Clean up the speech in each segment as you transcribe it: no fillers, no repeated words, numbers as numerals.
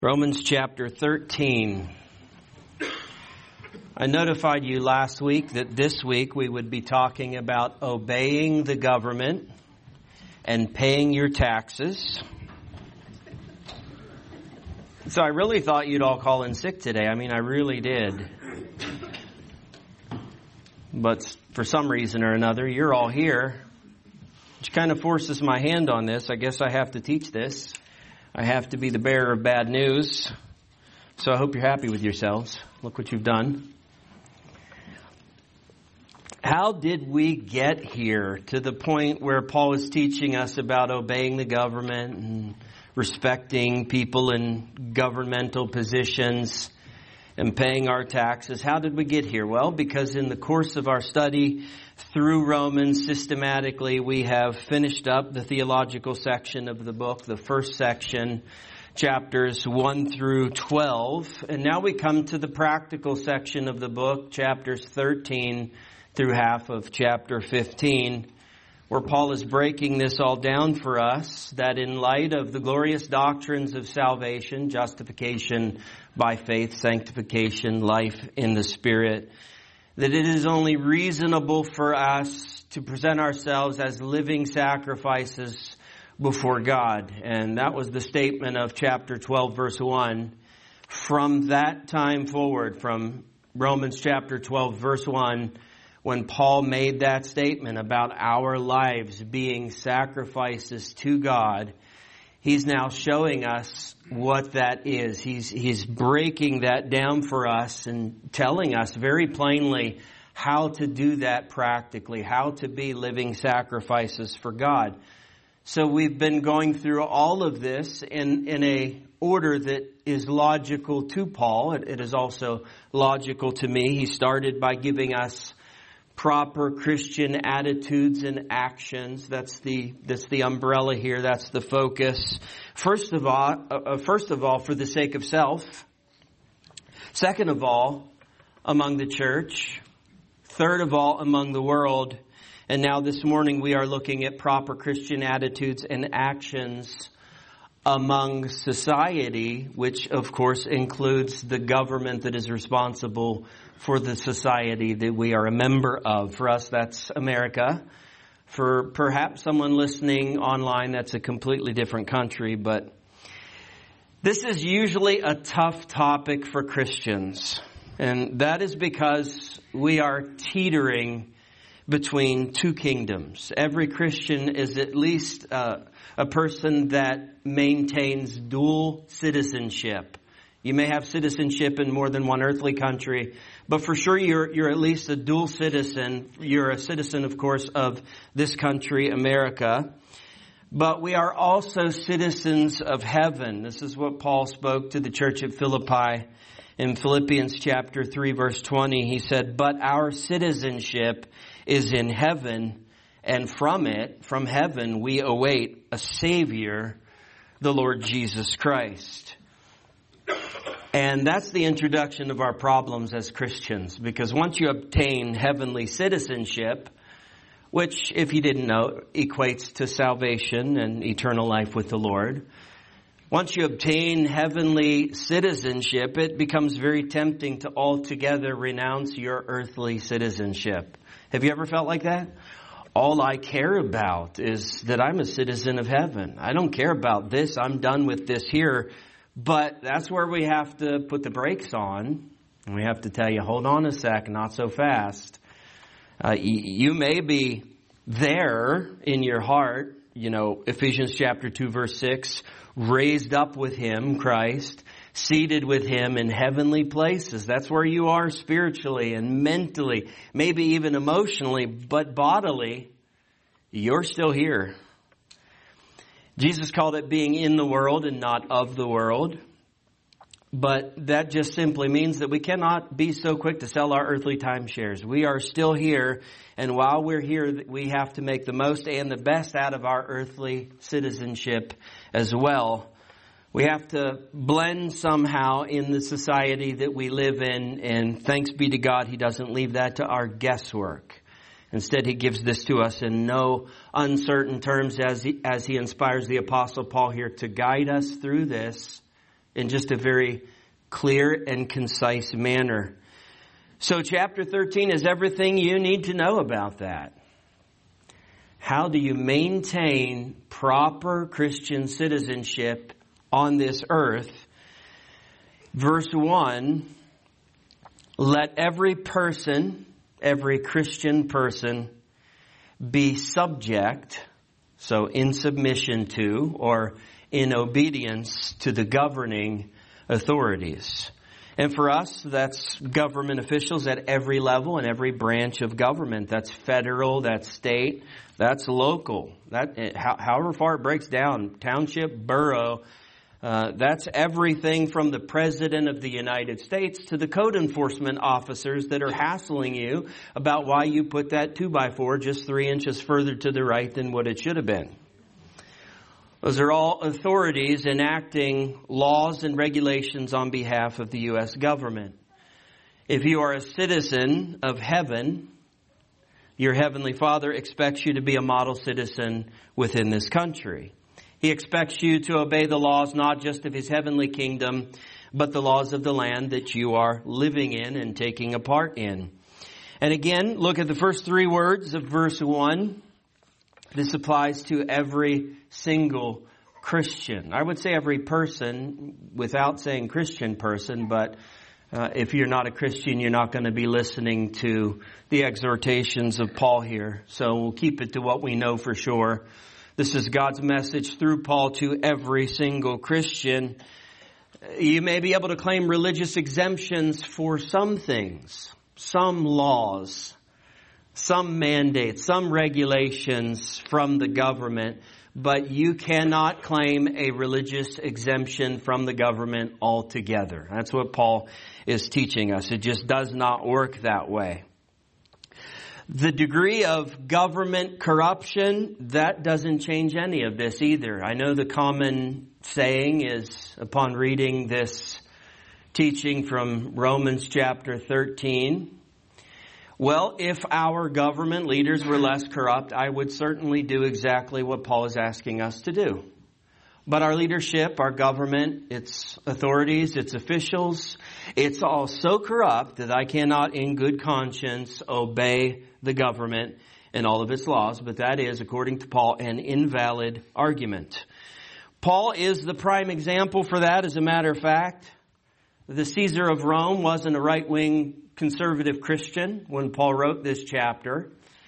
Romans chapter 13. I notified you last week that this week we would be talking about obeying the government and paying your taxes. So I really thought you'd all call in sick today. I really did. But for some reason or another, you're all here, which kind of forces my hand on this. I guess I have to teach this. I have to be the bearer of bad news. So I hope you're happy with yourselves. Look what you've done. How did we get here to the point where Paul is teaching us about obeying the government and respecting people in governmental positions and paying our taxes? How did we get here? Well, because in the course of our study through Romans, systematically, we have finished up the theological section of the book, the first section, chapters 1 through 12. And now we come to the practical section of the book, chapters 13 through half of chapter 15, where Paul is breaking this all down for us, that in light of the glorious doctrines of salvation, justification by faith, sanctification, life in the Spirit, that it is only reasonable for us to present ourselves as living sacrifices before God. And that was the statement of chapter 12, verse 1. From that time forward, from Romans chapter 12, verse 1, when Paul made that statement about our lives being sacrifices to God, he's now showing us what that is. He's breaking that down for us and telling us very plainly how to do that practically, how to be living sacrifices for God. So we've been going through all of this in a order that is logical to Paul. It is also logical to me. He started by giving us proper Christian attitudes and actions. That's the umbrella here. That's the focus. First of all, for the sake of self. Second of all, among the church. Third of all, among the world. And now this morning we are looking at proper Christian attitudes and actions among society, which of course includes the government that is responsible for the society that we are a member of. For us, that's America. For perhaps someone listening online, that's a completely different country. But this is usually a tough topic for Christians. And that is because we are teetering between two kingdoms. Every Christian is at least a person that maintains dual citizenship. You may have citizenship in more than one earthly country, but for sure you're at least a dual citizen. You're a citizen, of course, of this country, America. But we are also citizens of heaven. This is what Paul spoke to the church at Philippi in Philippians chapter 3, verse 20. He said, "But our citizenship is in heaven, and from heaven, we await a Savior, the Lord Jesus Christ." And that's the introduction of our problems as Christians, because once you obtain heavenly citizenship, which, if you didn't know, equates to salvation and eternal life with the Lord, once you obtain heavenly citizenship, it becomes very tempting to altogether renounce your earthly citizenship. Have you ever felt like that? All I care about is that I'm a citizen of heaven. I don't care about this. I'm done with this here. But that's where we have to put the brakes on. And we have to tell you, hold on a sec, not so fast. You may be there in your heart, Ephesians chapter 2, verse 6, raised up with Him, Christ, seated with Him in heavenly places. That's where you are spiritually and mentally, maybe even emotionally, but bodily, you're still here. Jesus called it being in the world and not of the world. But that just simply means that we cannot be so quick to sell our earthly timeshares. We are still here, and while we're here, we have to make the most and the best out of our earthly citizenship as well. We have to blend somehow in the society that we live in, and thanks be to God, He doesn't leave that to our guesswork. Instead, He gives this to us in no uncertain terms as he inspires the Apostle Paul here to guide us through this in just a very clear and concise manner. So chapter 13 is everything you need to know about that. How do you maintain proper Christian citizenship on this earth? Verse 1, let every person, every Christian person, be subject, so in submission to or in obedience to the governing authorities. And for us, that's government officials at every level and every branch of government. That's federal, that's state, that's local. However far it breaks down, township, borough, that's everything from the President of the United States to the code enforcement officers that are hassling you about why you put that 2x4 just 3 inches further to the right than what it should have been. Those are all authorities enacting laws and regulations on behalf of the U.S. government. If you are a citizen of heaven, your Heavenly Father expects you to be a model citizen within this country. He expects you to obey the laws not just of His heavenly kingdom, but the laws of the land that you are living in and taking a part in. And again, look at the first 3 words of verse 1. This applies to every single Christian. I would say every person without saying Christian person, but if you're not a Christian, you're not going to be listening to the exhortations of Paul here. So we'll keep it to what we know for sure. This is God's message through Paul to every single Christian. You may be able to claim religious exemptions for some things, some laws, some mandates, some regulations from the government, but you cannot claim a religious exemption from the government altogether. That's what Paul is teaching us. It just does not work that way. The degree of government corruption, that doesn't change any of this either. I know the common saying is, upon reading this teaching from Romans chapter 13, well, if our government leaders were less corrupt, I would certainly do exactly what Paul is asking us to do. But our leadership, our government, its authorities, its officials, it's all so corrupt that I cannot in good conscience obey the government and all of its laws. But that is, according to Paul, an invalid argument. Paul is the prime example for that, as a matter of fact. The Caesar of Rome wasn't a right-wing conservative Christian when Paul wrote this chapter.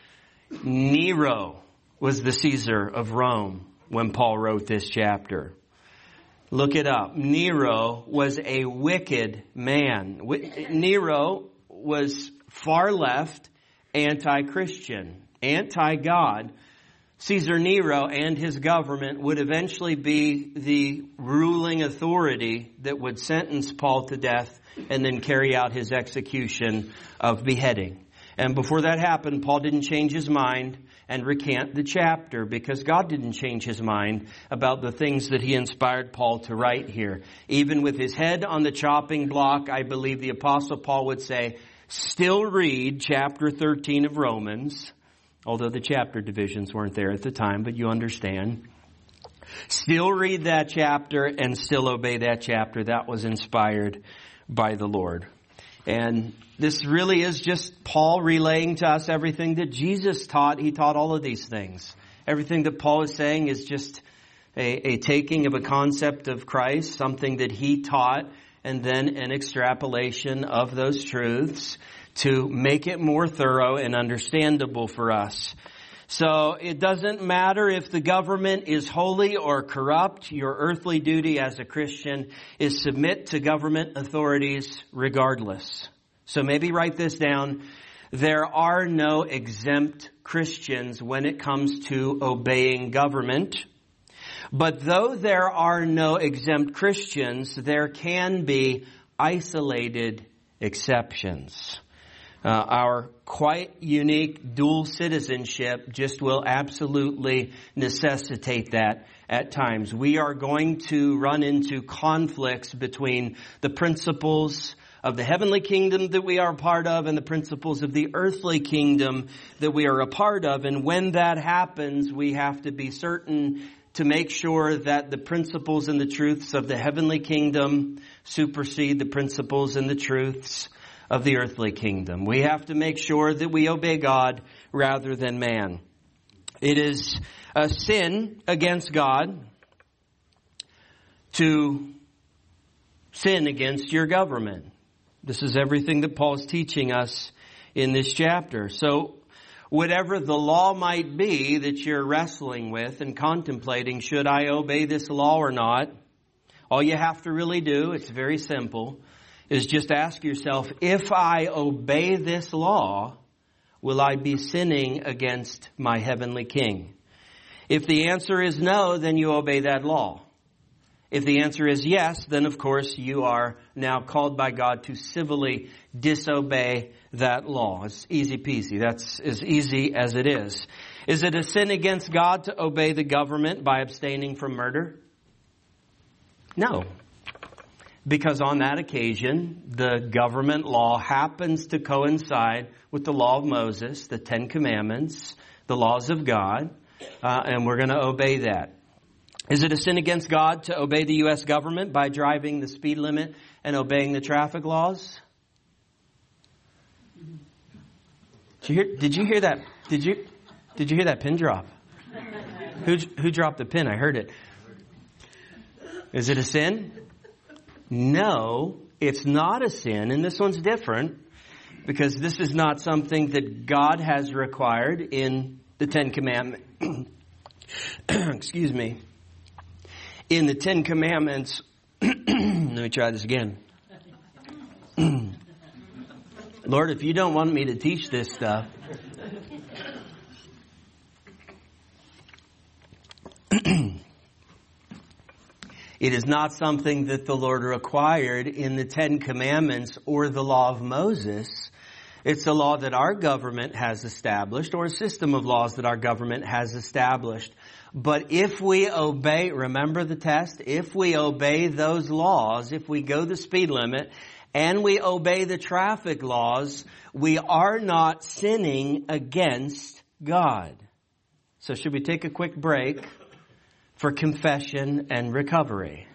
Nero was the Caesar of Rome when Paul wrote this chapter. Look it up. Nero was a wicked man. Nero was far left, anti-Christian, anti-God. Caesar Nero and his government would eventually be the ruling authority that would sentence Paul to death and then carry out his execution of beheading. And before that happened, Paul didn't change his mind and recant the chapter because God didn't change His mind about the things that He inspired Paul to write here. Even with his head on the chopping block, I believe the Apostle Paul would say, still read chapter 13 of Romans, although the chapter divisions weren't there at the time, but you understand. Still read that chapter and still obey that chapter. That was inspired by the Lord. And this really is just Paul relaying to us everything that Jesus taught. He taught all of these things. Everything that Paul is saying is just a taking of a concept of Christ, something that He taught, and then an extrapolation of those truths to make it more thorough and understandable for us. So it doesn't matter if the government is holy or corrupt. Your earthly duty as a Christian is submit to government authorities regardless. So maybe write this down. There are no exempt Christians when it comes to obeying government. But though there are no exempt Christians, there can be isolated exceptions. Our quite unique dual citizenship just will absolutely necessitate that at times. We are going to run into conflicts between the principles of the heavenly kingdom that we are a part of and the principles of the earthly kingdom that we are a part of. And when that happens, we have to be certain to make sure that the principles and the truths of the heavenly kingdom supersede the principles and the truths of the earthly kingdom. We have to make sure that we obey God rather than man. It is a sin against God to sin against your government. This is everything that Paul's teaching us in this chapter. So whatever the law might be that you're wrestling with and contemplating, should I obey this law or not? All you have to really do, it's very simple, is just ask yourself, if I obey this law, will I be sinning against my heavenly King? If the answer is no, then you obey that law. If the answer is yes, then of course you are now called by God to civilly disobey that law. It's easy peasy. That's as easy as it is. Is it a sin against God to obey the government by abstaining from murder? No. Because on that occasion, the government law happens to coincide with the law of Moses, the Ten Commandments, the laws of God, and we're going to obey that. Is it a sin against God to obey the U.S. government by driving the speed limit and obeying the traffic laws? Did you hear that? Did you hear that pin drop? Who dropped the pin? I heard it. Is it a sin? No, it's not a sin, and this one's different because this is not something that God has required in the Ten Commandments. Excuse me. In the Ten Commandments, let me try this again. Lord, if you don't want me to teach this stuff, it is not something that the Lord required in the Ten Commandments or the law of Moses. It's a law that our government has established, or a system of laws that our government has established. But if we obey, remember the test, if we obey those laws, if we go the speed limit and we obey the traffic laws, we are not sinning against God. So should we take a quick break for confession and recovery?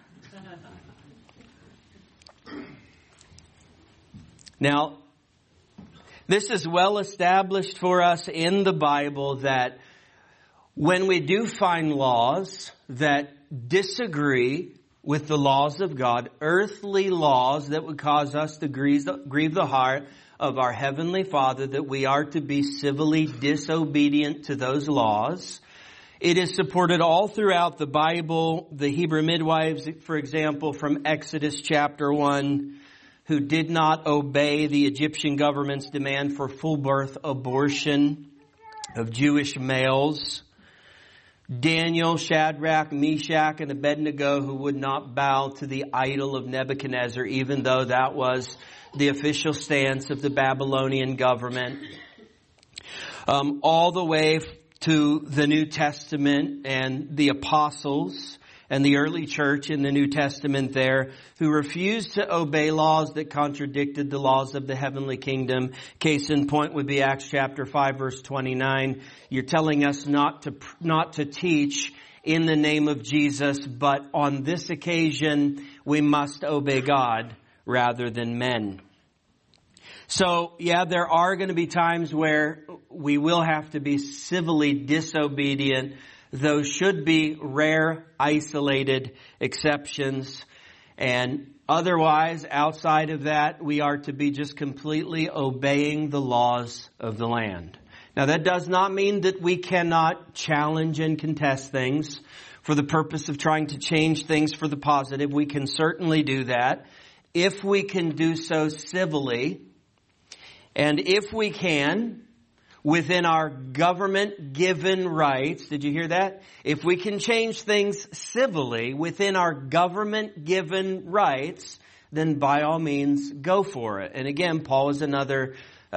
Now, this is well established for us in the Bible that when we do find laws that disagree with the laws of God, earthly laws that would cause us to grieve the heart of our Heavenly Father, that we are to be civilly disobedient to those laws. It is supported all throughout the Bible. The Hebrew midwives, for example, from Exodus chapter 1, who did not obey the Egyptian government's demand for full birth abortion of Jewish males. Daniel, Shadrach, Meshach, and Abednego, who would not bow to the idol of Nebuchadnezzar, even though that was the official stance of the Babylonian government. All the way to the New Testament and the apostles and the early church in the New Testament there, who refused to obey laws that contradicted the laws of the heavenly kingdom. Case in point would be Acts chapter 5 verse 29. You're telling us not to teach in the name of Jesus, but on this occasion we must obey God rather than men. So, yeah, there are going to be times where we will have to be civilly disobedient. Those should be rare, isolated exceptions. And otherwise, outside of that, we are to be just completely obeying the laws of the land. Now, that does not mean that we cannot challenge and contest things for the purpose of trying to change things for the positive. We can certainly do that if we can do so civilly. And if we can, within our government-given rights. Did you hear that? If we can change things civilly within our government-given rights, then by all means, go for it. And again, Paul is another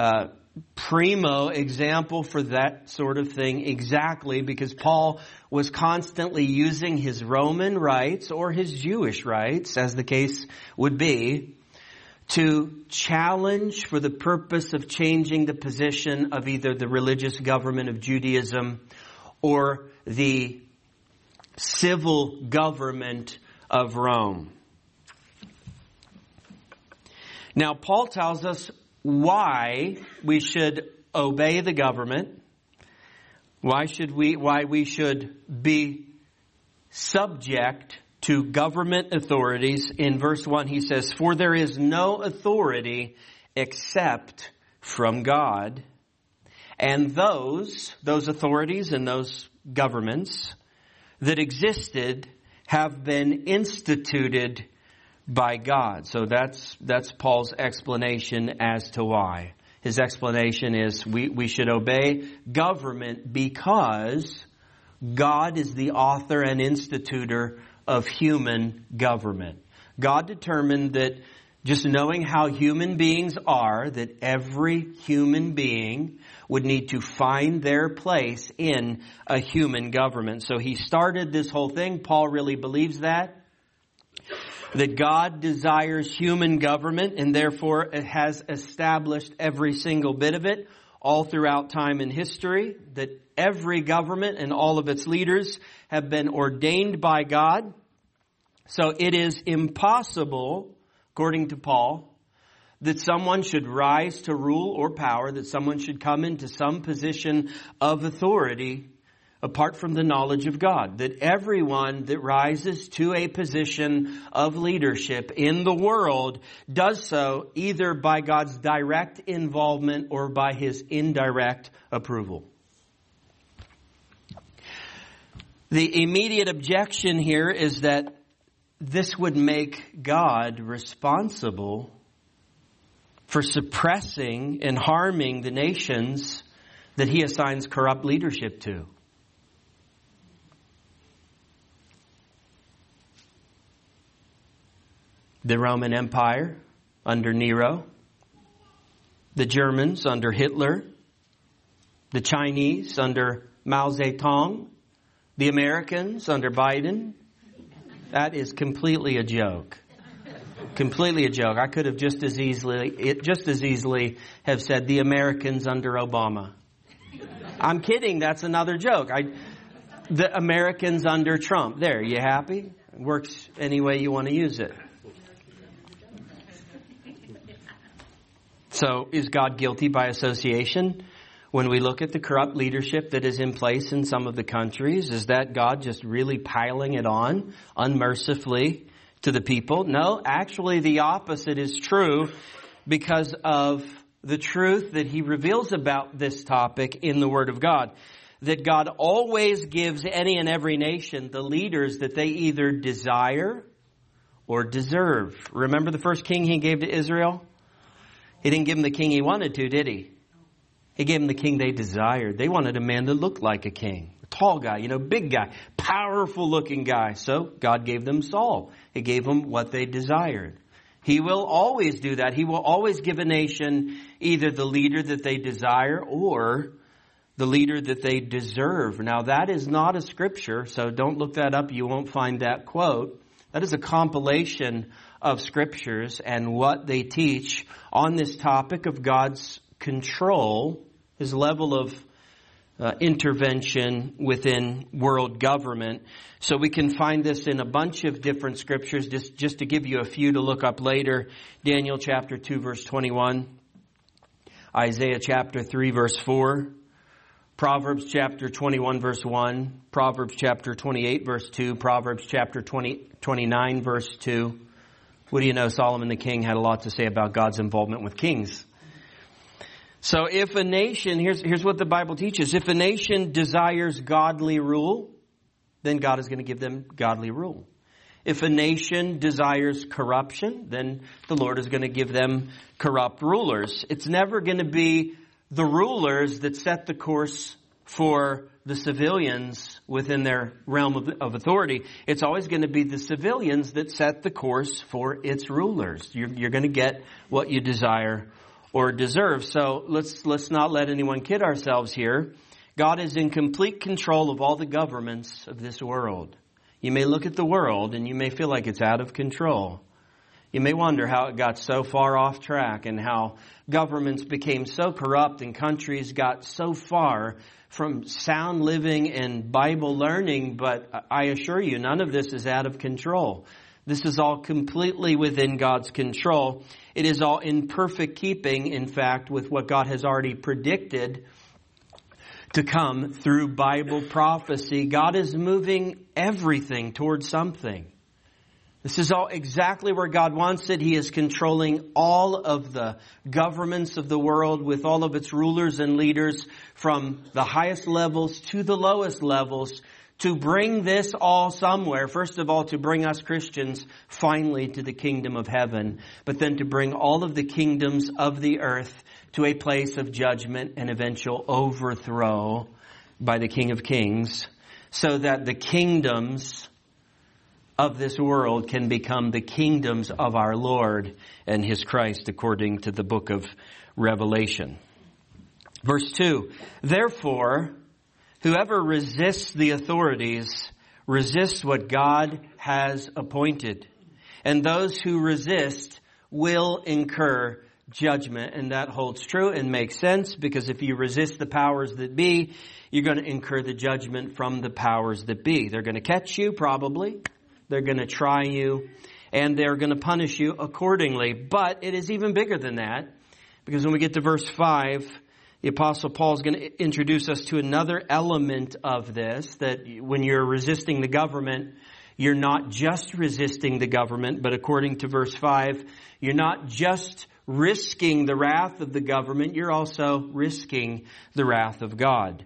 primo example for that sort of thing, exactly because Paul was constantly using his Roman rights or his Jewish rights, as the case would be, to challenge for the purpose of changing the position of either the religious government of Judaism or the civil government of Rome. Now, Paul tells us why we should obey the government, why we should be subject to government authorities. In verse 1, he says, "For there is no authority except from God, and those authorities and those governments that existed have been instituted by God." So that's Paul's explanation as to why. His explanation is we should obey government because God is the author and institutor of human government. God determined that just knowing how human beings are, that every human being would need to find their place in a human government. So he started this whole thing. Paul really believes that God desires human government, and therefore it has established every single bit of it all throughout time and history, that every government and all of its leaders have been ordained by God. So it is impossible, according to Paul, that someone should rise to rule or power, that someone should come into some position of authority apart from the knowledge of God. That everyone that rises to a position of leadership in the world does so either by God's direct involvement or by His indirect approval. The immediate objection here is that this would make God responsible for suppressing and harming the nations that He assigns corrupt leadership to. The Roman Empire under Nero, the Germans under Hitler, the Chinese under Mao Zedong, the Americans under Biden. That is completely a joke. Completely a joke. I could have just as easily have said the Americans under Obama. I'm kidding. That's another joke. The Americans under Trump. There, you happy? It works any way you want to use it. So is God guilty by association? When we look at the corrupt leadership that is in place in some of the countries, is that God just really piling it on unmercifully to the people? No, actually the opposite is true because of the truth that He reveals about this topic in the Word of God. That God always gives any and every nation the leaders that they either desire or deserve. Remember the first king He gave to Israel? He didn't give them the king he wanted to, did He? He gave them the king they desired. They wanted a man that looked like a king. A tall guy, big guy, powerful looking guy. So God gave them Saul. He gave them what they desired. He will always do that. He will always give a nation either the leader that they desire or the leader that they deserve. Now that is not a scripture, so don't look that up. You won't find that quote. That is a compilation of scriptures and what they teach on this topic of God's control, His level of intervention within world government. So we can find this in a bunch of different scriptures. Just to give you a few to look up later. Daniel chapter 2 verse 21. Isaiah chapter 3 verse 4. Proverbs chapter 21 verse 1. Proverbs chapter 28 verse 2. Proverbs chapter 29 verse 2. What do you know? Solomon the king had a lot to say about God's involvement with kings. So if a nation, here's what the Bible teaches. If a nation desires godly rule, then God is going to give them godly rule. If a nation desires corruption, then the Lord is going to give them corrupt rulers. It's never going to be the rulers that set the course for the civilians within their realm of authority. It's always going to be the civilians that set the course for its rulers. You're going to get what you desire or deserve. So let's not let anyone kid ourselves here. God is in complete control of all the governments of this world. You may look at the world and you may feel like it's out of control. You may wonder how it got so far off track and how governments became so corrupt and countries got so far from sound living and Bible learning, but I assure you, none of this is out of control. This is all completely within God's control. It is all in perfect keeping, in fact, with what God has already predicted to come through Bible prophecy. God is moving everything towards something. This is all exactly where God wants it. He is controlling all of the governments of the world with all of its rulers and leaders from the highest levels to the lowest levels to bring this all somewhere. First of all, to bring us Christians finally to the kingdom of heaven, but then to bring all of the kingdoms of the earth to a place of judgment and eventual overthrow by the King of Kings, so that the kingdoms of this world can become the kingdoms of our Lord and His Christ, according to the book of Revelation. Verse 2, therefore, whoever resists the authorities resists what God has appointed, and those who resist will incur judgment. And that holds true and makes sense, because if you resist the powers that be, you're going to incur the judgment from the powers that be. They're going to catch you, probably. They're going to try you, and they're going to punish you accordingly. But it is even bigger than that, because when we get to verse 5, the Apostle Paul is going to introduce us to another element of this, that when you're resisting the government, you're not just resisting the government, but according to verse 5, you're not just risking the wrath of the government, you're also risking the wrath of God.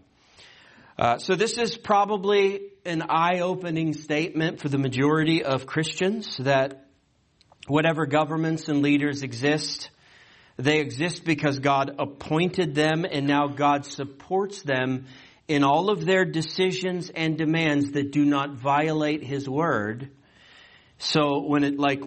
So this is probably an eye-opening statement for the majority of Christians, that whatever governments and leaders exist, they exist because God appointed them, and now God supports them in all of their decisions and demands that do not violate His word. So when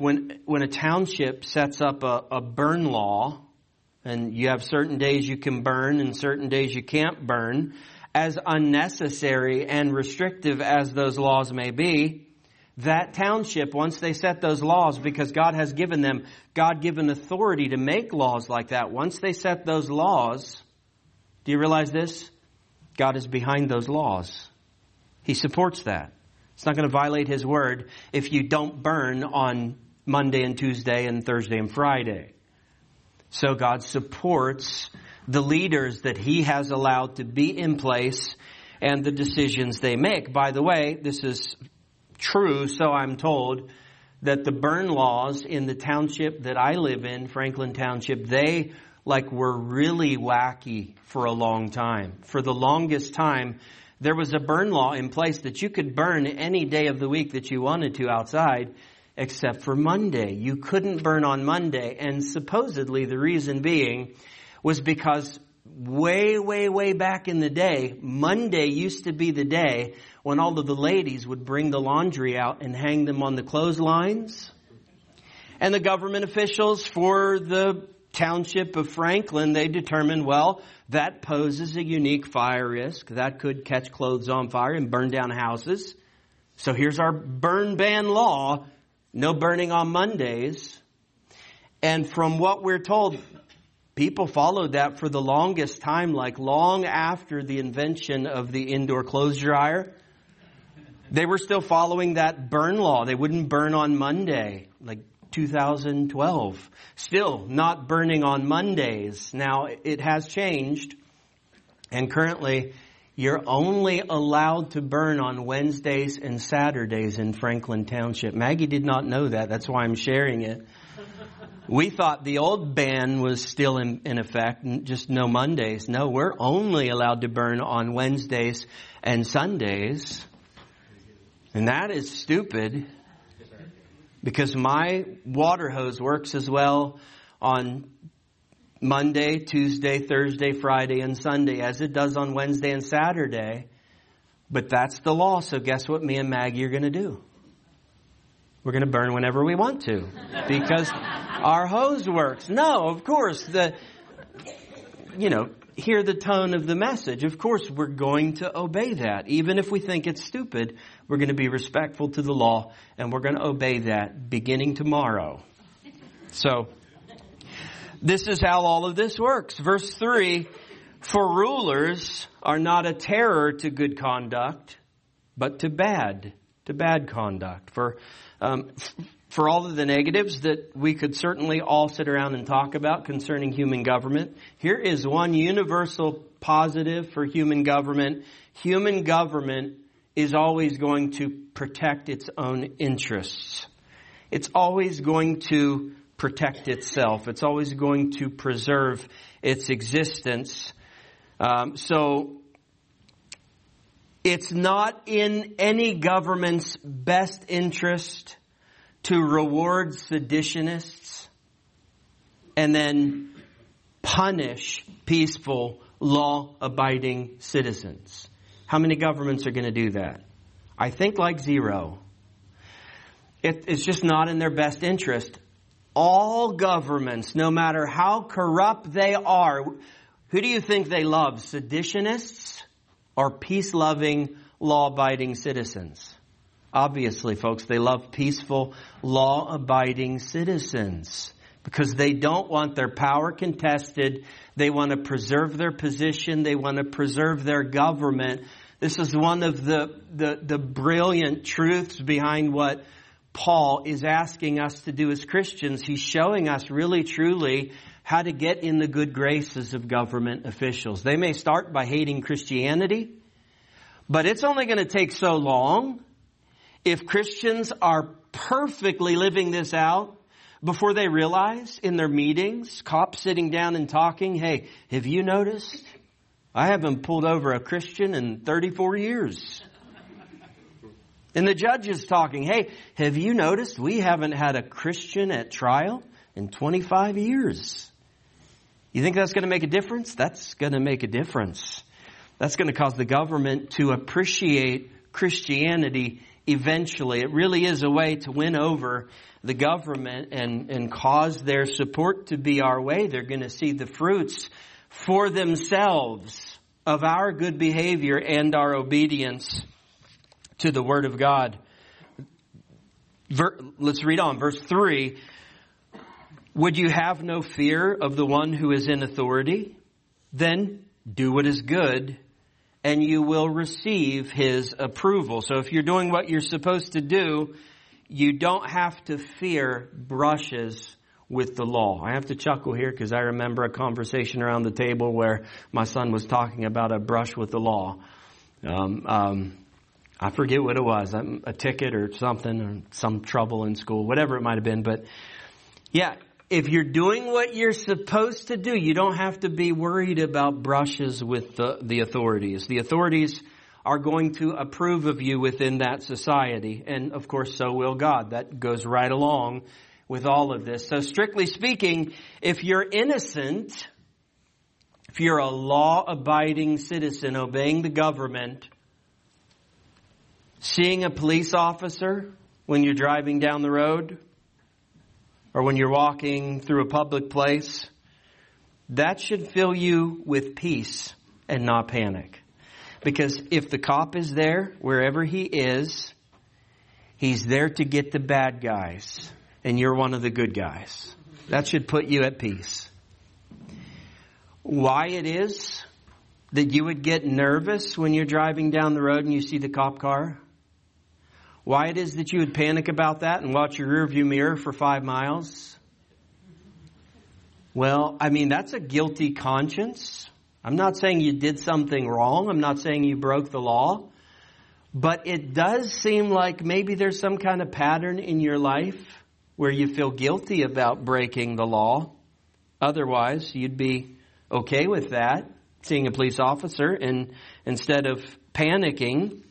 a township sets up a burn law, and you have certain days you can burn and certain days you can't burn, as unnecessary and restrictive as those laws may be, that township, once they set those laws, because God has given them God-given authority to make laws like that, once they set those laws, do you realize this? God is behind those laws. He supports that. It's not going to violate His word if you don't burn on Monday and Tuesday and Thursday and Friday. So God supports the leaders that He has allowed to be in place and the decisions they make. By the way, this is true, so I'm told, that the burn laws in the township that I live in, Franklin Township, they were really wacky for a long time. For the longest time, there was a burn law in place that you could burn any day of the week that you wanted to outside, except for Monday. You couldn't burn on Monday, and supposedly the reason being was because way back in the day, Monday used to be the day when all of the ladies would bring the laundry out and hang them on the clotheslines. And the government officials for the township of Franklin, they determined, well, that poses a unique fire risk. That could catch clothes on fire and burn down houses. So here's our burn ban law. No burning on Mondays. And from what we're told, people followed that for the longest time, long after the invention of the indoor clothes dryer. They were still following that burn law. They wouldn't burn on Monday, 2012. Still not burning on Mondays. Now, it has changed. And currently, you're only allowed to burn on Wednesdays and Saturdays in Franklin Township. Maggie did not know that. That's why I'm sharing it. We thought the old ban was still in effect, just no Mondays. No, we're only allowed to burn on Wednesdays and Sundays. And that is stupid, because my water hose works as well on Monday, Tuesday, Thursday, Friday, and Sunday as it does on Wednesday and Saturday. But that's the law. So guess what me and Maggie are going to do? We're going to burn whenever we want to, because our hose works. No, of course, hear the tone of the message. Of course, we're going to obey that. Even if we think it's stupid, we're going to be respectful to the law, and we're going to obey that beginning tomorrow. So, this is how all of this works. Verse 3, for rulers are not a terror to good conduct, but to bad conduct. For all of the negatives that we could certainly all sit around and talk about concerning human government, here is one universal positive for human government. Human government is always going to protect its own interests. It's always going to protect itself. It's always going to preserve its existence. So it's not in any government's best interest to reward seditionists and then punish peaceful, law-abiding citizens. How many governments are going to do that? I think like zero. It's just not in their best interest. All governments, no matter how corrupt they are, who do you think they love? Seditionists or peace-loving, law-abiding citizens? Obviously, folks, they love peaceful, law-abiding citizens because they don't want their power contested. They want to preserve their position. They want to preserve their government. This is one of the brilliant truths behind what Paul is asking us to do as Christians. He's showing us really, truly how to get in the good graces of government officials. They may start by hating Christianity, but it's only going to take so long if Christians are perfectly living this out before they realize in their meetings, cops sitting down and talking, hey, have you noticed? I haven't pulled over a Christian in 34 years. And the judge is talking, hey, have you noticed we haven't had a Christian at trial in 25 years? You think that's going to make a difference? That's going to make a difference. That's going to cause the government to appreciate Christianity eventually. It really is a way to win over the government and cause their support to be our way. They're going to see the fruits for themselves of our good behavior and our obedience to the Word of God. Let's read on. Verse 3. Would you have no fear of the one who is in authority? Then do what is good, and you will receive his approval. So if you're doing what you're supposed to do, you don't have to fear brushes with the law. I have to chuckle here because I remember a conversation around the table where my son was talking about a brush with the law. I forget what it was, a ticket or something, or some trouble in school, whatever it might have been. But yeah, if you're doing what you're supposed to do, you don't have to be worried about brushes with the authorities. The authorities are going to approve of you within that society. And of course, so will God. That goes right along with all of this. So strictly speaking, if you're innocent, if you're a law-abiding citizen obeying the government, seeing a police officer when you're driving down the road or when you're walking through a public place, that should fill you with peace and not panic. Because if the cop is there, wherever he is, he's there to get the bad guys, and you're one of the good guys. That should put you at peace. Why it is that you would get nervous when you're driving down the road and you see the cop car? Why it is that you would panic about that and watch your rearview mirror for 5 miles? Well, I mean, that's a guilty conscience. I'm not saying you did something wrong. I'm not saying you broke the law. But it does seem like maybe there's some kind of pattern in your life where you feel guilty about breaking the law. Otherwise, you'd be okay with that, seeing a police officer, and instead of panicking,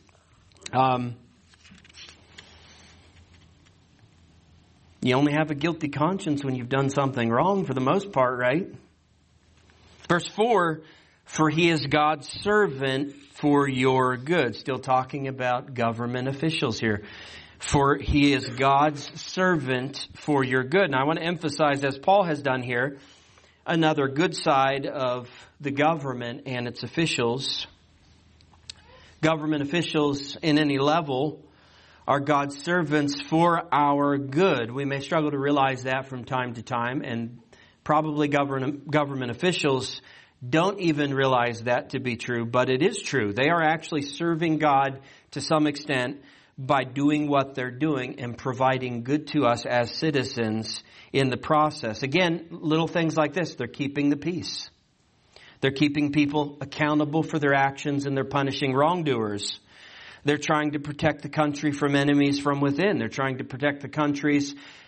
you only have a guilty conscience when you've done something wrong for the most part, right? Verse 4, for he is God's servant for your good. Still talking about government officials here. For he is God's servant for your good. And I want to emphasize, as Paul has done here, another good side of the government and its officials. Government officials in any level are God's servants for our good. We may struggle to realize that from time to time, and probably government officials don't even realize that to be true, but it is true. They are actually serving God to some extent by doing what they're doing and providing good to us as citizens in the process. Again, little things like this. They're keeping the peace. They're keeping people accountable for their actions, and they're punishing wrongdoers. They're trying to protect the country from enemies from within. They're trying to protect the country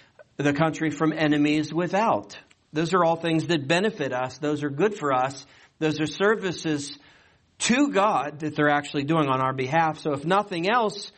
from enemies without. Those are all things that benefit us. Those are good for us. Those are services to God that they're actually doing on our behalf. So if nothing else,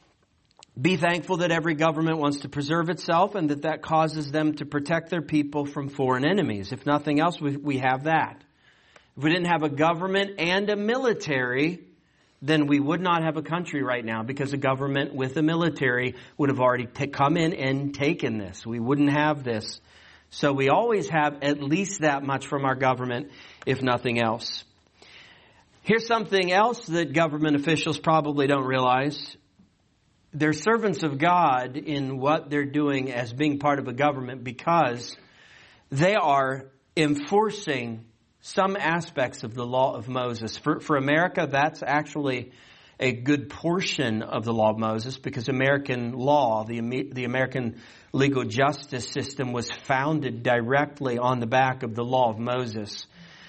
be thankful that every government wants to preserve itself and that causes them to protect their people from foreign enemies. If nothing else, we have that. If we didn't have a government and a military, then we would not have a country right now, because a government with a military would have already come in and taken this. We wouldn't have this. So we always have at least that much from our government, if nothing else. Here's something else that government officials probably don't realize. They're servants of God in what they're doing as being part of a government, because they are enforcing some aspects of the law of Moses. For America, that's actually a good portion of the law of Moses, because American law, the American legal justice system, was founded directly on the back of the law of Moses.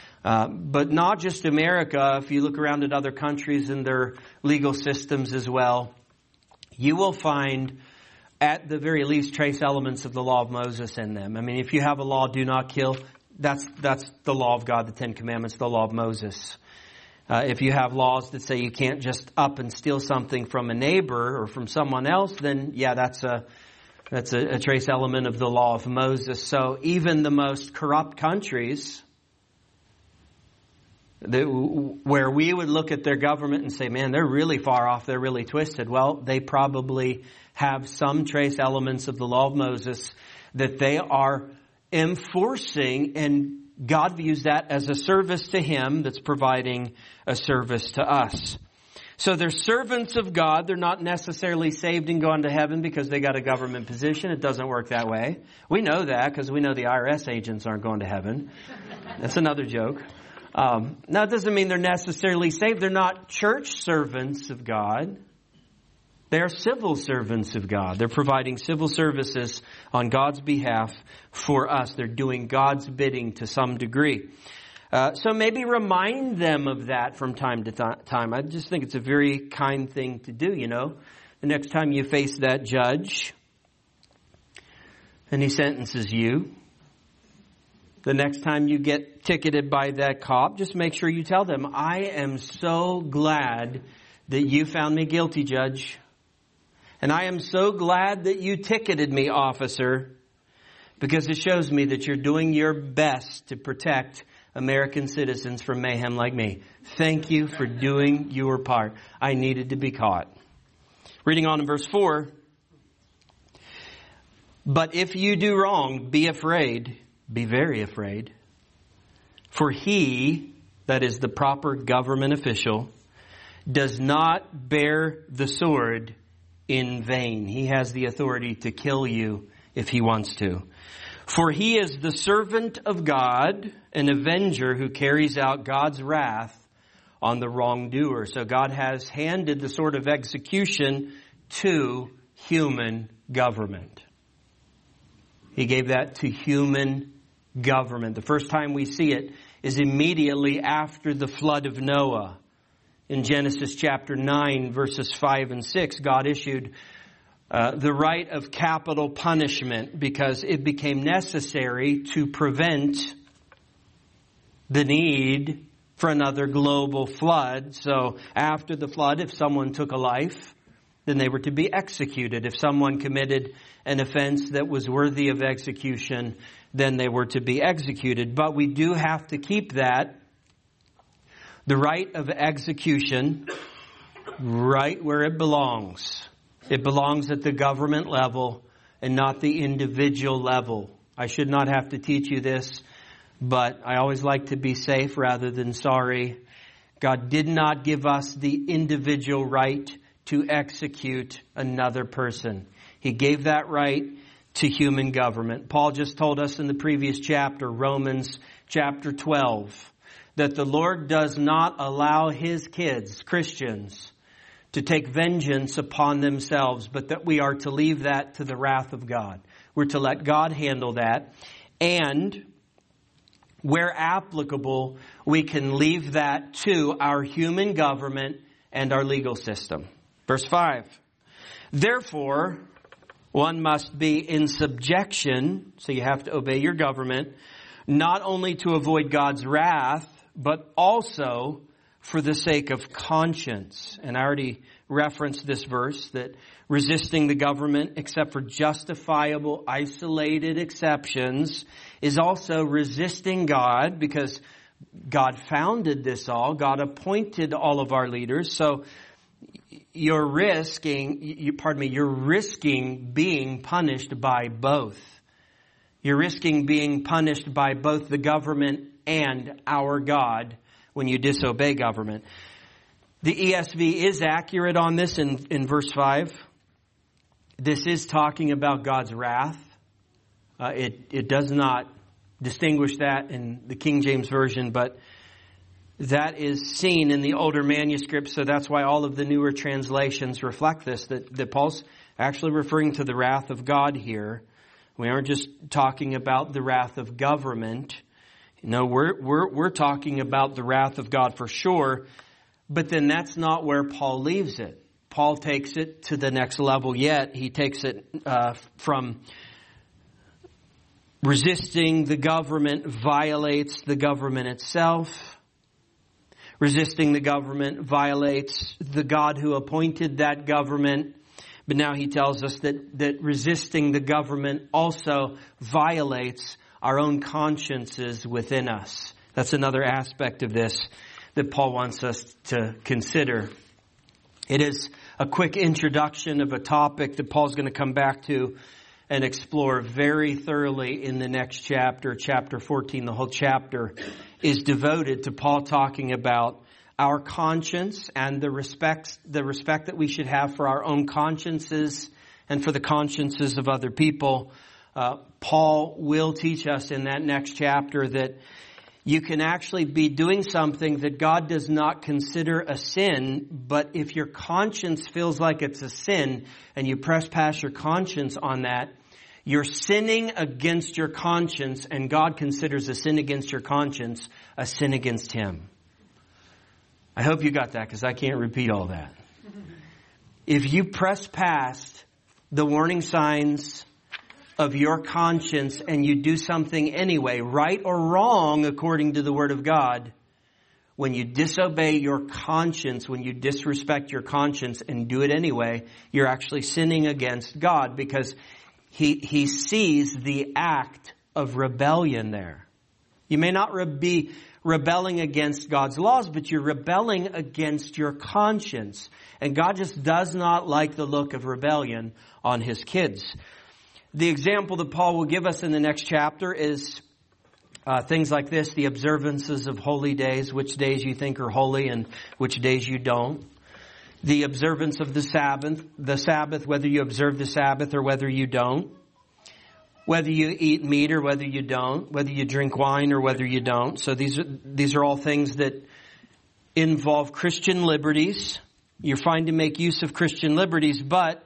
But not just America. If you look around at other countries and their legal systems as well, you will find at the very least trace elements of the law of Moses in them. I mean, if you have a law, do not kill, that's the law of God, the Ten Commandments, the law of Moses. If you have laws that say you can't just up and steal something from a neighbor or from someone else, then yeah, that's a trace element of the law of Moses. So even the most corrupt countries, where we would look at their government and say, man, they're really far off, they're really twisted. Well, they probably have some trace elements of the law of Moses that they are enforcing, and God views that as a service to Him that's providing a service to us. So they're servants of God. They're not necessarily saved and gone to heaven because they got a government position. It doesn't work that way. We know that because we know the IRS agents aren't going to heaven. That's another joke. Now, it doesn't mean they're necessarily saved. They're not church servants of God. They are civil servants of God. They're providing civil services on God's behalf for us. They're doing God's bidding to some degree. So maybe remind them of that from time to time. I just think it's a very kind thing to do, you know. The next time you face that judge and he sentences you, the next time you get ticketed by that cop, just make sure you tell them, I am so glad that you found me guilty, Judge. And I am so glad that you ticketed me, officer, because it shows me that you're doing your best to protect American citizens from mayhem like me. Thank you for doing your part. I needed to be caught. Reading on in verse 4. But if you do wrong, be afraid. Be very afraid. For he, that is the proper government official, does not bear the sword in vain. He has the authority to kill you if he wants to. For he is the servant of God, an avenger who carries out God's wrath on the wrongdoer. So God has handed the sword of execution to human government. He gave that to human government. The first time we see it is immediately after the flood of Noah. In Genesis chapter 9, verses 5 and 6, God issued the right of capital punishment because it became necessary to prevent the need for another global flood. So after the flood, if someone took a life, then they were to be executed. If someone committed an offense that was worthy of execution, then they were to be executed. But we do have to keep that, the right of execution, right where it belongs. It belongs at the government level and not the individual level. I should not have to teach you this, but I always like to be safe rather than sorry. God did not give us the individual right to execute another person. He gave that right to human government. Paul just told us in the previous chapter, Romans chapter 12, that the Lord does not allow His kids, Christians, to take vengeance upon themselves, but that we are to leave that to the wrath of God. We're to let God handle that. And where applicable, we can leave that to our human government and our legal system. Verse 5. Therefore, one must be in subjection, so you have to obey your government, not only to avoid God's wrath, but also for the sake of conscience. And I already referenced this verse, that resisting the government, except for justifiable, isolated exceptions, is also resisting God, because God founded this all. God appointed all of our leaders. So you're risking being punished by both. You're risking being punished by both the government and our God when you disobey government. The ESV is accurate on this in verse 5. This is talking about God's wrath. It does not distinguish that in the King James Version, but that is seen in the older manuscripts, so that's why all of the newer translations reflect this, that Paul's actually referring to the wrath of God here. We aren't just talking about the wrath of government. No, we're talking about the wrath of God for sure, but then that's not where Paul leaves it. Paul takes it to the next level yet. He takes it from resisting the government violates the government itself. Resisting the government violates the God who appointed that government. But now he tells us that resisting the government also violates our own consciences within us. That's another aspect of this that Paul wants us to consider. It is a quick introduction of a topic that Paul's going to come back to and explore very thoroughly in the next chapter, chapter 14. The whole chapter is devoted to Paul talking about our conscience and the respect that we should have for our own consciences and for the consciences of other people. Paul will teach us in that next chapter that you can actually be doing something that God does not consider a sin, but if your conscience feels like it's a sin and you press past your conscience on that, you're sinning against your conscience, and God considers a sin against your conscience a sin against Him. I hope you got that, because I can't repeat all that. If you press past the warning signs of your conscience and you do something anyway, right or wrong according to the Word of God, when you disobey your conscience, when you disrespect your conscience and do it anyway, you're actually sinning against God, because He sees the act of rebellion there. You may not be rebelling against God's laws, but you're rebelling against your conscience. And God just does not like the look of rebellion on His kids. The example that Paul will give us in the next chapter is things like this: the observances of holy days, which days you think are holy and which days you don't. The observance of the Sabbath, whether you observe the Sabbath or whether you don't. Whether you eat meat or whether you don't. Whether you drink wine or whether you don't. So these are all things that involve Christian liberties. You're fine to make use of Christian liberties, but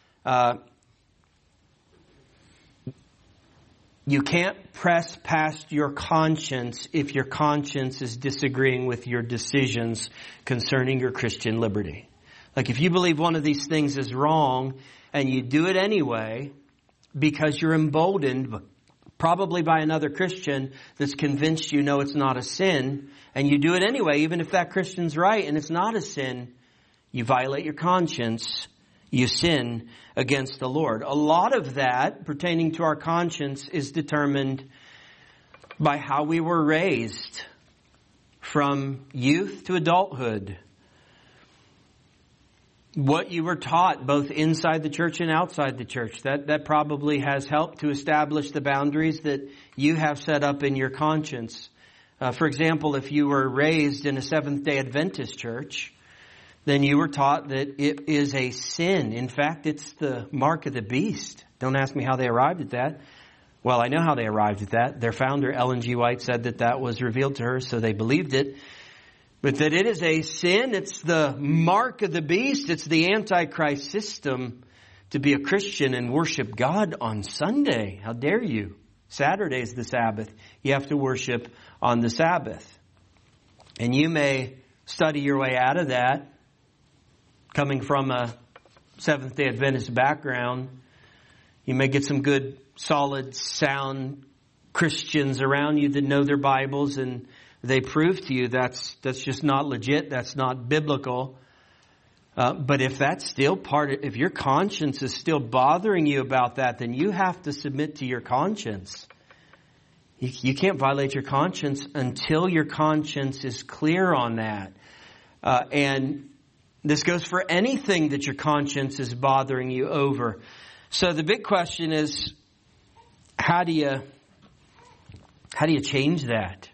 you can't press past your conscience if your conscience is disagreeing with your decisions concerning your Christian liberty. Like if you believe one of these things is wrong and you do it anyway because you're emboldened probably by another Christian that's convinced you know it's not a sin, and you do it anyway even if that Christian's right and it's not a sin, you violate your conscience. You sin against the Lord. A lot of that pertaining to our conscience is determined by how we were raised from youth to adulthood. What you were taught both inside the church and outside the church. That probably has helped to establish the boundaries that you have set up in your conscience. For example, if you were raised in a Seventh-day Adventist church, then you were taught that it is a sin. In fact, it's the mark of the beast. Don't ask me how they arrived at that. Well, I know how they arrived at that. Their founder, Ellen G. White, said that that was revealed to her, so they believed it. But that it is a sin, it's the mark of the beast, it's the Antichrist system to be a Christian and worship God on Sunday. How dare you? Saturday is the Sabbath. You have to worship on the Sabbath. And you may study your way out of that, coming from a Seventh-day Adventist background. You may get some good, solid, sound Christians around you that know their Bibles, and they prove to you that's just not legit, that's not biblical. But if that's still if your conscience is still bothering you about that, then you have to submit to your conscience. You can't violate your conscience until your conscience is clear on that. And this goes for anything that your conscience is bothering you over. So the big question is, how do you change that?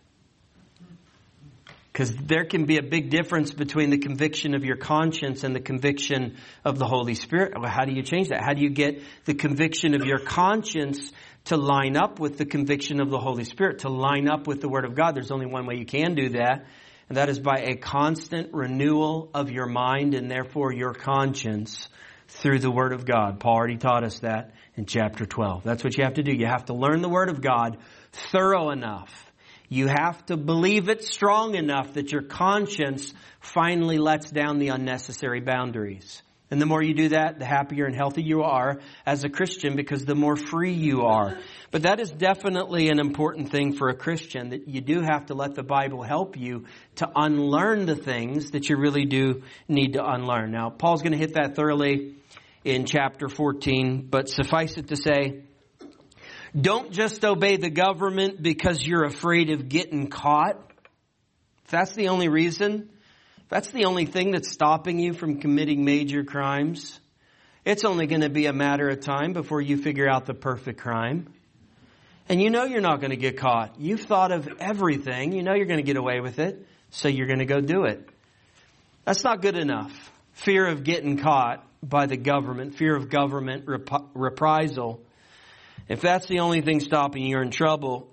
Because there can be a big difference between the conviction of your conscience and the conviction of the Holy Spirit. Well, how do you change that? How do you get the conviction of your conscience to line up with the conviction of the Holy Spirit, to line up with the Word of God? There's only one way you can do that, and that is by a constant renewal of your mind and therefore your conscience through the Word of God. Paul already taught us that in chapter 12. That's what you have to do. You have to learn the Word of God thorough enough. You have to believe it strong enough that your conscience finally lets down the unnecessary boundaries. And the more you do that, the happier and healthier you are as a Christian, because the more free you are. But that is definitely an important thing for a Christian, that you do have to let the Bible help you to unlearn the things that you really do need to unlearn. Now, Paul's going to hit that thoroughly in chapter 14, but suffice it to say, don't just obey the government because you're afraid of getting caught. If that's the only reason, if that's the only thing that's stopping you from committing major crimes, it's only going to be a matter of time before you figure out the perfect crime. And you know you're not going to get caught. You've thought of everything. You know you're going to get away with it, so you're going to go do it. That's not good enough. Fear of getting caught by the government, fear of government reprisal. If that's the only thing stopping you, you're in trouble.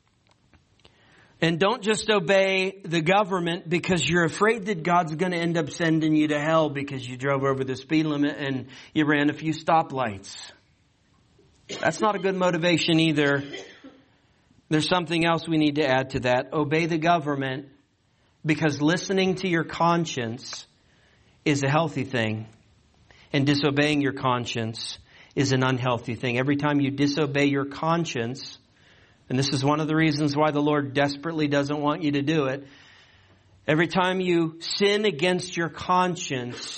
And don't just obey the government because you're afraid that God's going to end up sending you to hell because you drove over the speed limit and you ran a few stoplights. That's not a good motivation either. There's something else we need to add to that. Obey the government because listening to your conscience is a healthy thing, and disobeying your conscience is an unhealthy thing. Every time you disobey your conscience, and this is one of the reasons why the Lord desperately doesn't want you to do it, every time you sin against your conscience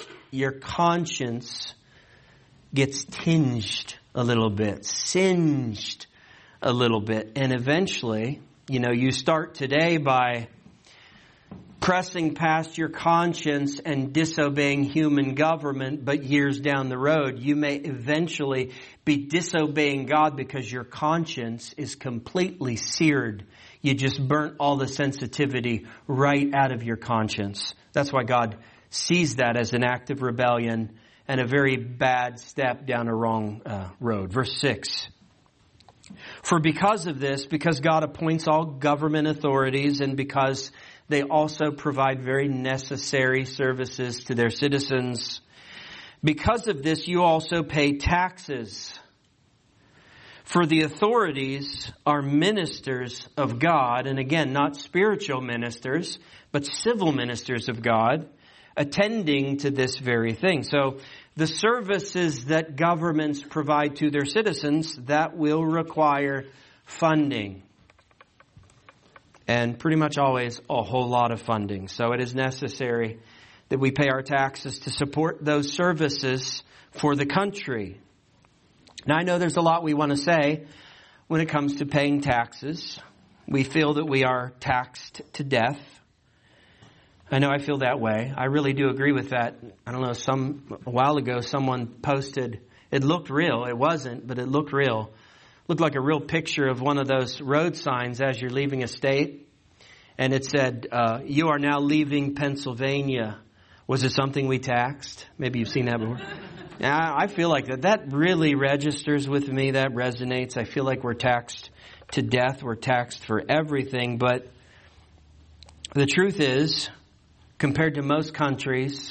gets tinged a little bit, singed a little bit. And eventually, you start today by pressing past your conscience and disobeying human government, but years down the road, you may eventually be disobeying God because your conscience is completely seared. You just burnt all the sensitivity right out of your conscience. That's why God sees that as an act of rebellion and a very bad step down a wrong road. Verse 6. For because of this, because God appoints all government authorities and because they also provide very necessary services to their citizens, because of this, you also pay taxes. For the authorities are ministers of God, and again, not spiritual ministers, but civil ministers of God, attending to this very thing. So the services that governments provide to their citizens, that will require funding. And pretty much always a whole lot of funding. So it is necessary that we pay our taxes to support those services for the country. Now I know there's a lot we want to say when it comes to paying taxes. We feel that we are taxed to death. I know I feel that way. I really do agree with that. I don't know, a while ago someone posted, it looked real. It wasn't, but it looked real. Looked like a real picture of one of those road signs as you're leaving a state. And it said, you are now leaving Pennsylvania. Was it something we taxed? Maybe you've seen that before. Yeah, I feel like that really registers with me. That resonates. I feel like we're taxed to death. We're taxed for everything. But the truth is, compared to most countries,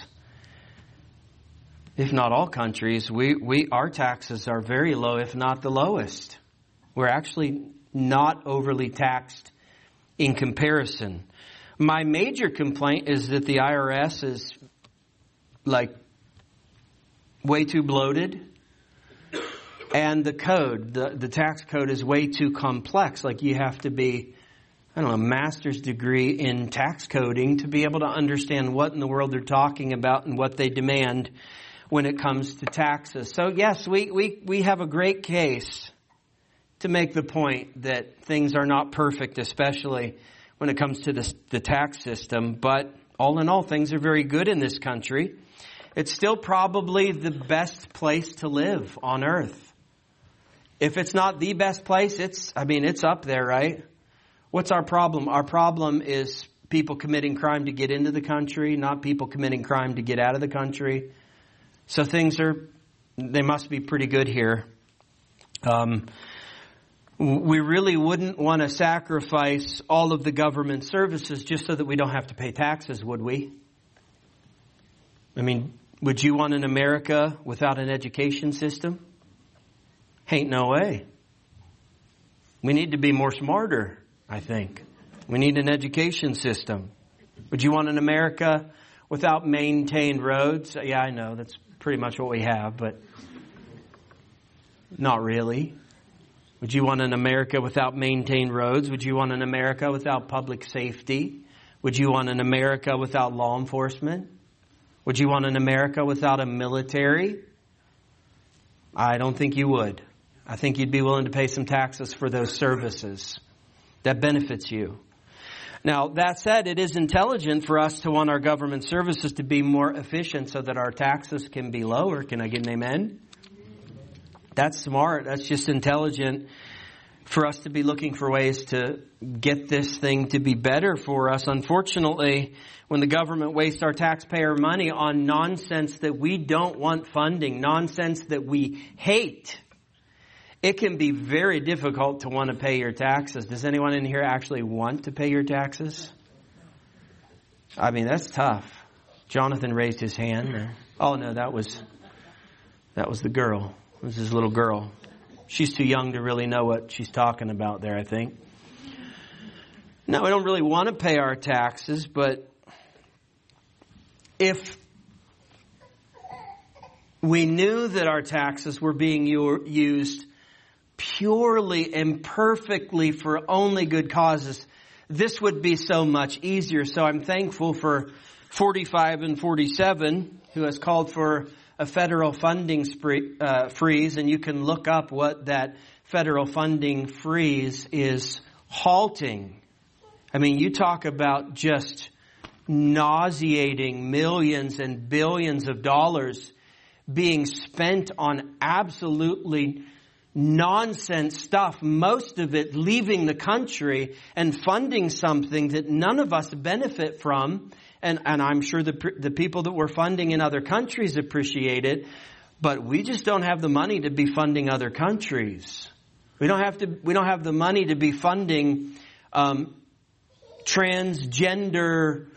if not all countries, our taxes are very low, if not the lowest. We're actually not overly taxed in comparison. My major complaint is that the IRS is like way too bloated, and the code, the tax code, is way too complex. Like you have to be, a master's degree in tax coding to be able to understand what in the world they're talking about and what they demand when it comes to taxes. So yes, we have a great case to make the point that things are not perfect, especially when it comes to the tax system. But all in all, things are very good in this country. It's still probably the best place to live on earth. If it's not the best place, it's up there, right? What's our problem? Our problem is people committing crime to get into the country, not people committing crime to get out of the country. So they must be pretty good here. We really wouldn't want to sacrifice all of the government services just so that we don't have to pay taxes, would we? Would you want an America without an education system? Ain't no way. We need to be more smarter, I think. We need an education system. Would you want an America without maintained roads? Yeah, I know. That's pretty much what we have, but not really. Would you want an America without maintained roads? Would you want an America without public safety? Would you want an America without law enforcement? Would you want an America without a military? I don't think you would. I think you'd be willing to pay some taxes for those services. That benefits you. Now, that said, it is intelligent for us to want our government services to be more efficient so that our taxes can be lower. Can I get an amen? That's smart. That's just intelligent for us to be looking for ways to get this thing to be better for us. Unfortunately, when the government wastes our taxpayer money on nonsense that we don't want funding, nonsense that we hate, it can be very difficult to want to pay your taxes. Does anyone in here actually want to pay your taxes? That's tough. Jonathan raised his hand. Oh no, that was the girl. It was his little girl. She's too young to really know what she's talking about there, I think. No, we don't really want to pay our taxes, but if we knew that our taxes were being used purely and perfectly for only good causes, this would be so much easier. So I'm thankful for 45 and 47, who has called for a federal funding freeze, and you can look up what that federal funding freeze is halting. You talk about just nauseating millions and billions of dollars being spent on absolutely nonsense stuff, most of it leaving the country and funding something that none of us benefit from. And I'm sure the people that we're funding in other countries appreciate it, but we just don't have the money to be funding other countries. We don't have the money to be funding transgender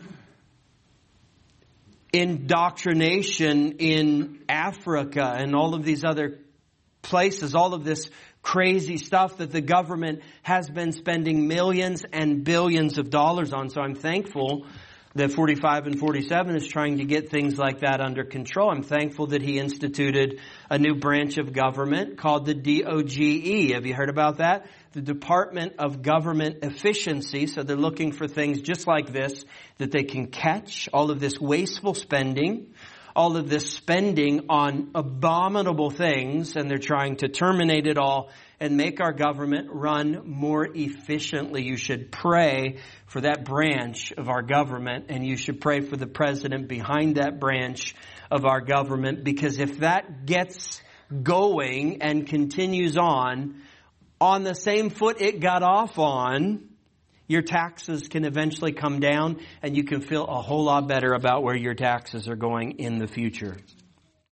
indoctrination in Africa and all of these other places, all of this crazy stuff that the government has been spending millions and billions of dollars on. So I'm thankful that 45 and 47 is trying to get things like that under control. I'm thankful that he instituted a new branch of government called the DOGE. Have you heard about that? The Department of Government Efficiency. So they're looking for things just like this, that they can catch all of this wasteful spending, all of this spending on abominable things, and they're trying to terminate it all and make our government run more efficiently. You should pray for that branch of our government, and you should pray for the president behind that branch of our government, because if that gets going and continues on the same foot it got off on, your taxes can eventually come down and you can feel a whole lot better about where your taxes are going in the future.